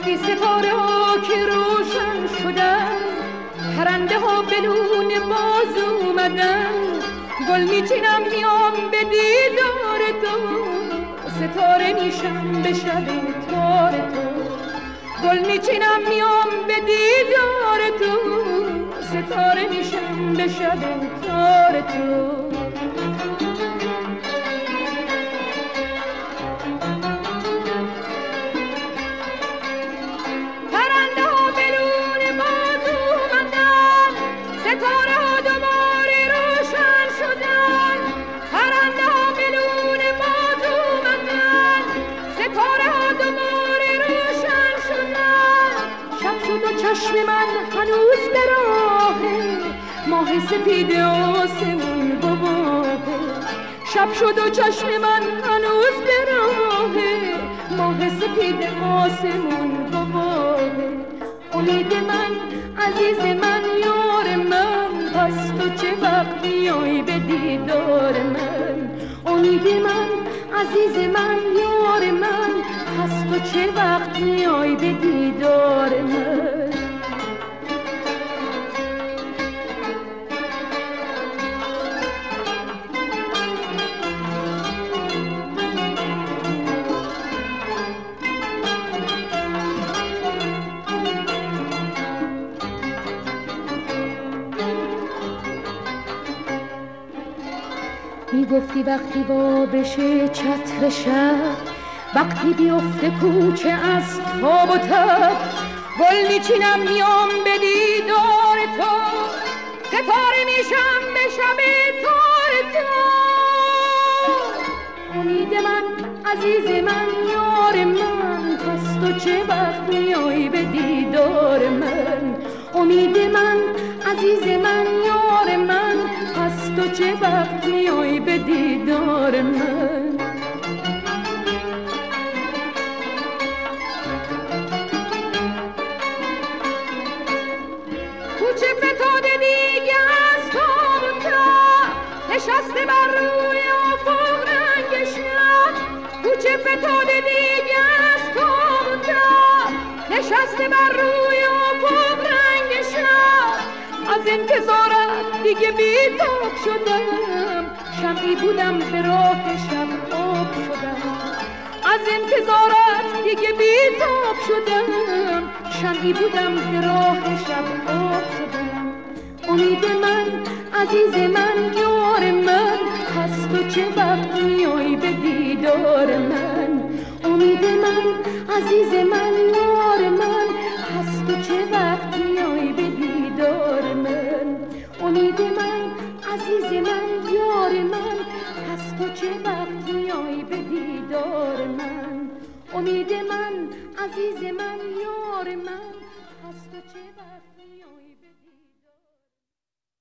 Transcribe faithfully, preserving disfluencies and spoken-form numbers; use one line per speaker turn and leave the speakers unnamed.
وقتی ستاره ها که روشن شدن، پرنده ها بدون باز اومدن، گل میچینم میام به دیدار تو، ستاره میشم به شب تار تو. گل میچینم میام به دیدار تو، ستاره میشم به شب تار تو. پرنده ها بدون باز اومدن، ستاره ها دوباره روشن شدن. پرنده ها بدون باز اومدن، ستاره ها دوباره روشن شدن. شب شد و چشم من هنوز به راهه، ماه سپید آسمون گواهه. شب شد و چشم من هنوز به راهه، ماه سپید آسمون گواهه. امید من عزیز من یار من، پس تو چه وقت میای به دیدار من. امید من عزیز من یار من، پس تو چه وقت میای به دیدار من. میگفتی وقتی با بشه چتر شب، وقتی بیفته کوچه از تاب و تب، گل میچینم میام به دیدار تو، ستاره میشم به شب تار تو. امید من عزیز من یار من، پس تو چه وقت میای به دیدار من. امید من عزیز من یار من، پس تو چه وقت میای به دیدار من. کوچه فتاده دیگه از تاب و تب، نشسته بر روی افق رنگ شب. کوچه فتاده دیگه از تاب و تب، نشسته بر روی افق رنگ شب. از انتظارت دیگه بی‌تاب شدم، شمعی بودم به راه شب آب شدم. از انتظارت دیگه بی‌تاب شدم، شمعی بودم به راه شب آب شدم. امید من عزیز من یار من، پس تو چه وقت میای به دیدار من. امید من عزیز من یار من، پس تو چه وقت میای به دیدار من. امید من عزیز من یار من، پس تو چه وقت میای به دیدار من. امید من عزیز من یار من، پس تو چه وقت